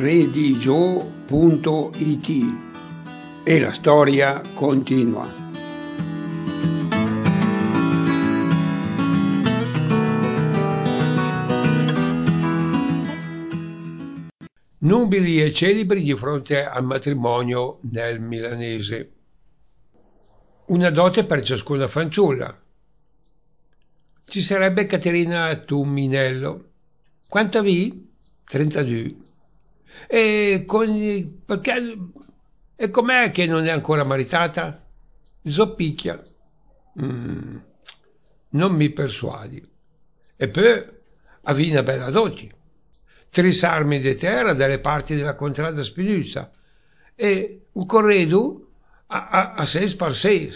redigio.it e la storia continua. Nubili e celebri di fronte al matrimonio nel milanese. Una dote per ciascuna fanciulla. Ci sarebbe Caterina Tumminello. Quanta vi? 32. E com'è che non è ancora maritata? Zoppicchia. Non mi persuadi. E poi avvi una bella doti. 3 armi di terra dalle parti della contrada Spinuzza e un corredo a 6 per 6.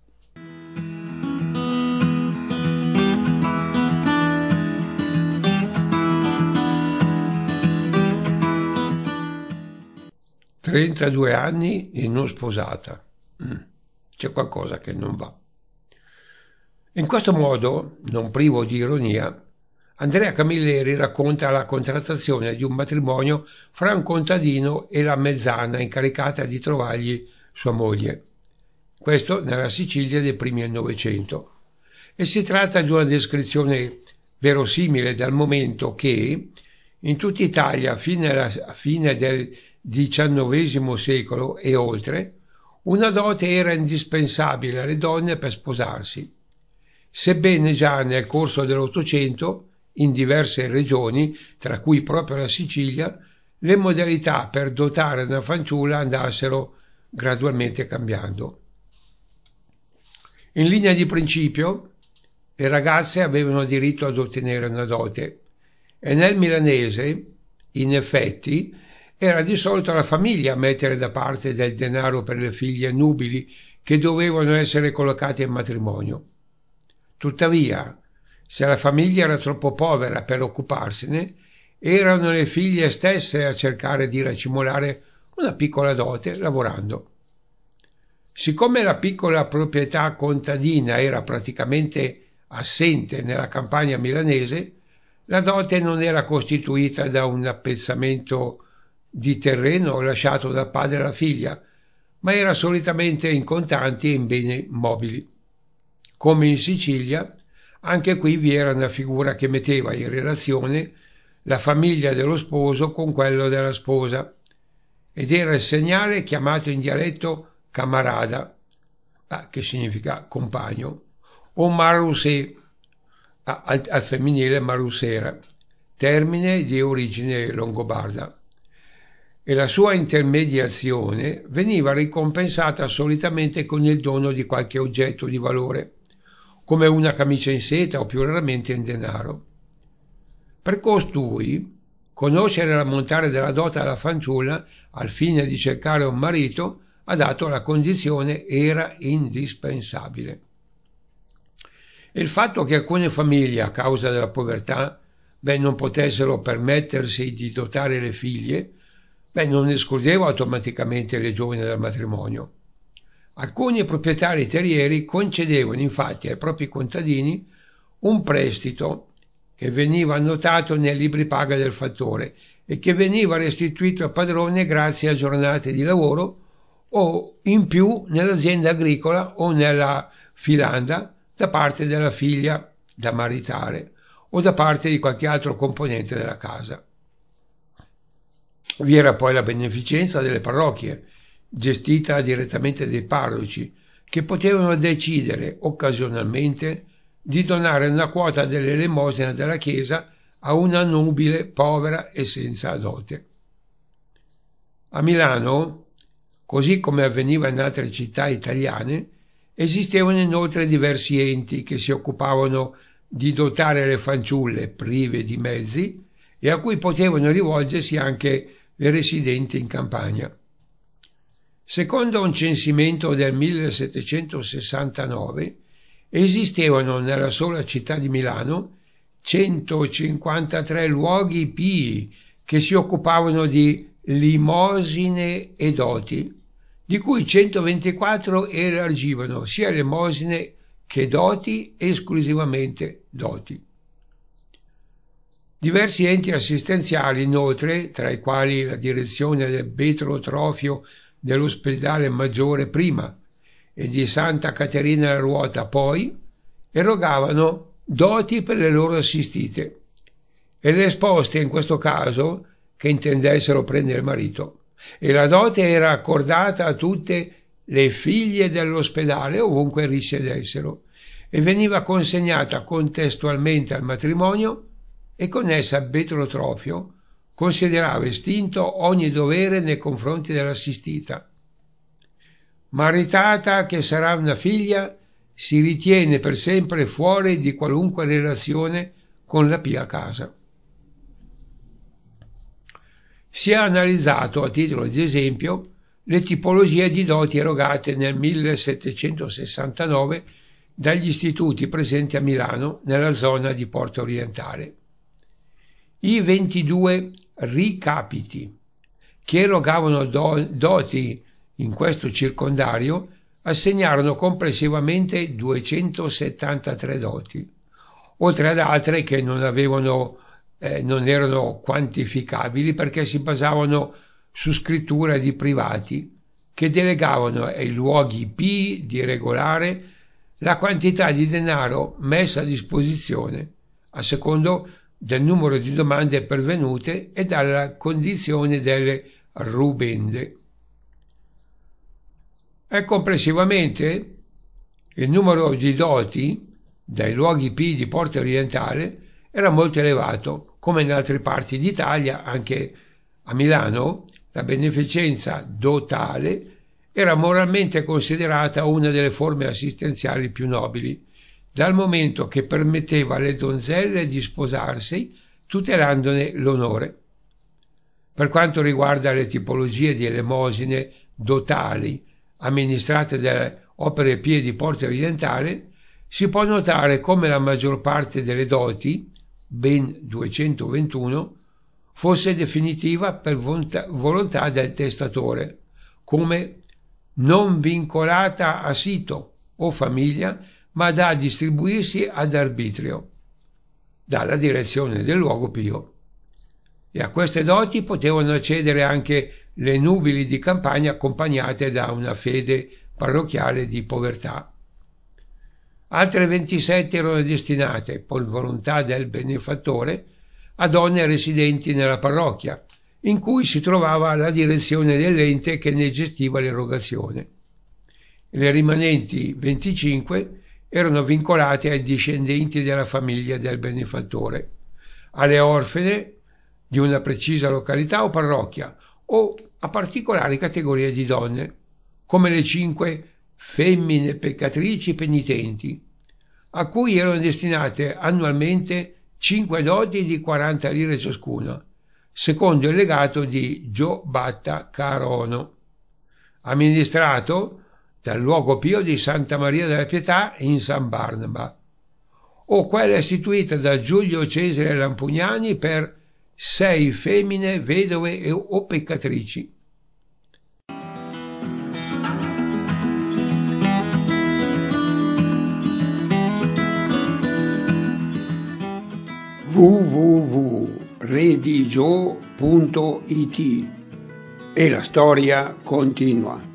«32 anni e non sposata. C'è qualcosa che non va». In questo modo, non privo di ironia, Andrea Camilleri racconta la contrattazione di un matrimonio fra un contadino e la mezzana incaricata di trovargli sua moglie. Questo nella Sicilia dei primi del Novecento. E si tratta di una descrizione verosimile dal momento che, in tutta Italia, a fine del XIX secolo e oltre, una dote era indispensabile alle donne per sposarsi, sebbene già nel corso dell'Ottocento, in diverse regioni, tra cui proprio la Sicilia, le modalità per dotare una fanciulla andassero gradualmente cambiando. In linea di principio, le ragazze avevano diritto ad ottenere una dote e nel milanese, in effetti, era di solito la famiglia a mettere da parte del denaro per le figlie nubili che dovevano essere collocate in matrimonio. Tuttavia, se la famiglia era troppo povera per occuparsene, erano le figlie stesse a cercare di racimolare una piccola dote lavorando. Siccome la piccola proprietà contadina era praticamente assente nella campagna milanese, la dote non era costituita da un appezzamento di terreno lasciato dal padre alla figlia, ma era solitamente in contanti e in beni mobili. Come in Sicilia, anche qui vi era una figura che metteva in relazione la famiglia dello sposo con quello della sposa, ed era il segnale chiamato in dialetto camarada, che significa compagno, o marusè, al femminile marusera, termine di origine longobarda. E la sua intermediazione veniva ricompensata solitamente con il dono di qualche oggetto di valore, come una camicia in seta o più raramente in denaro. Per costui, conoscere l'ammontare della dote alla fanciulla al fine di cercare un marito, adatto alla condizione, era indispensabile. Il fatto che alcune famiglie, a causa della povertà, non potessero permettersi di dotare le figlie, non escludeva automaticamente le giovani dal matrimonio. Alcuni proprietari terrieri concedevano infatti ai propri contadini un prestito che veniva annotato nei libri paga del fattore e che veniva restituito al padrone grazie a giornate di lavoro o in più nell'azienda agricola o nella filanda da parte della figlia da maritare o da parte di qualche altro componente della casa. Vi era poi la beneficenza delle parrocchie, gestita direttamente dai parroci, che potevano decidere occasionalmente di donare una quota dell'elemosina della Chiesa a una nubile povera e senza dote. A Milano, così come avveniva in altre città italiane, esistevano inoltre diversi enti che si occupavano di dotare le fanciulle prive di mezzi e a cui potevano rivolgersi anche le residenti in campagna. Secondo un censimento del 1769, esistevano nella sola città di Milano 153 luoghi pii che si occupavano di limosine e doti, di cui 124 elargivano sia elemosine che doti, esclusivamente doti. Diversi enti assistenziali, inoltre, tra i quali la direzione del Betrotrofio dell'Ospedale Maggiore prima e di Santa Caterina la Ruota poi, erogavano doti per le loro assistite e le esposte in questo caso che intendessero prendere marito, e la dote era accordata a tutte le figlie dell'ospedale ovunque risiedessero e veniva consegnata contestualmente al matrimonio, e con essa Betrotrofio considerava estinto ogni dovere nei confronti dell'assistita. Maritata che sarà una figlia, si ritiene per sempre fuori di qualunque relazione con la pia casa. Si è analizzato, a titolo di esempio, le tipologie di doti erogate nel 1769 dagli istituti presenti a Milano nella zona di Porta Orientale. I 22 ricapiti che erogavano doti in questo circondario assegnarono complessivamente 273 doti, oltre ad altre che non erano quantificabili perché si basavano su scritture di privati che delegavano ai luoghi pii di regolare la quantità di denaro messa a disposizione a secondo del numero di domande pervenute e dalla condizione delle rubende. E complessivamente il numero di doti dai luoghi pii di Porta Orientale era molto elevato, come in altre parti d'Italia. Anche a Milano la beneficenza dotale era moralmente considerata una delle forme assistenziali più nobili, dal momento che permetteva alle donzelle di sposarsi tutelandone l'onore. Per quanto riguarda le tipologie di elemosine dotali amministrate dalle opere pie di Porta Orientale, si può notare come la maggior parte delle doti, ben 221, fosse definitiva per volontà del testatore, come non vincolata a sito o famiglia, ma da distribuirsi ad arbitrio dalla direzione del luogo pio. E a queste doti potevano accedere anche le nubili di campagna accompagnate da una fede parrocchiale di povertà. Altre 27 erano destinate, per volontà del benefattore, a donne residenti nella parrocchia, in cui si trovava la direzione dell'ente che ne gestiva l'erogazione. Le rimanenti 25 erano vincolate ai discendenti della famiglia del benefattore, alle orfane di una precisa località o parrocchia, o a particolari categorie di donne, come le 5 femmine peccatrici penitenti, a cui erano destinate annualmente 5 doti di 40 lire ciascuna, secondo il legato di Gio Batta Carono, amministrato dal luogo pio di Santa Maria della Pietà in San Barnaba, o quella istituita da Giulio Cesare Lampugnani per 6 femmine vedove o peccatrici. www.redigio.it e la storia continua.